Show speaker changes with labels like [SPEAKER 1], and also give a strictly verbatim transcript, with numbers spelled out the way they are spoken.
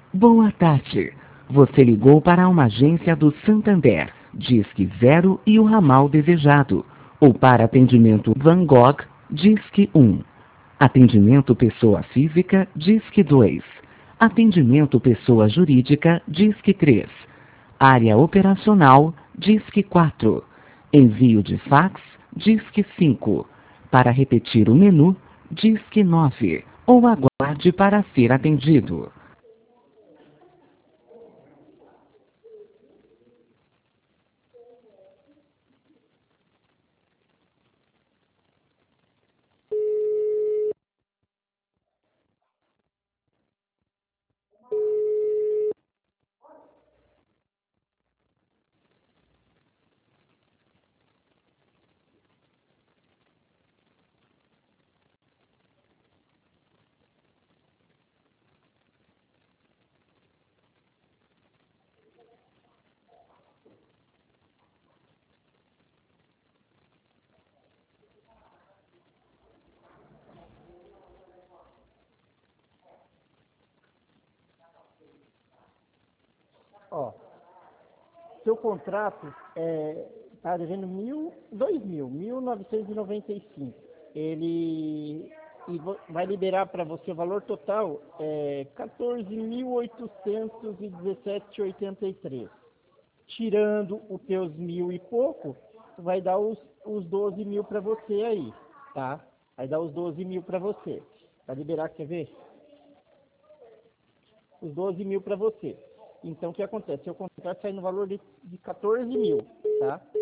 [SPEAKER 1] Boa tarde. Você ligou para uma agência do Santander, Disque zero e o ramal desejado. Ou para atendimento Van Gogh, Disque um. Atendimento pessoa física, Disque dois. Atendimento pessoa jurídica, Disque três. Área operacional, Disque quatro. Envio de fax, Disque cinco. Para repetir o menu, Disque nove. Ou aguarde para ser atendido.
[SPEAKER 2] Ó, seu contrato está devendo mil, dois mil, mil novecentos e noventa e cinco. Ele e vo- vai liberar para você o valor total é quatorze mil oitocentos e dezessete e oitenta e três. Tirando os teus mil e pouco, vai dar os, os doze mil para você aí, tá? Vai dar os doze mil para você. Vai liberar, quer ver? Os doze mil para você. Então, o que acontece? Seu contrato sai no valor de, de quatorze mil, tá?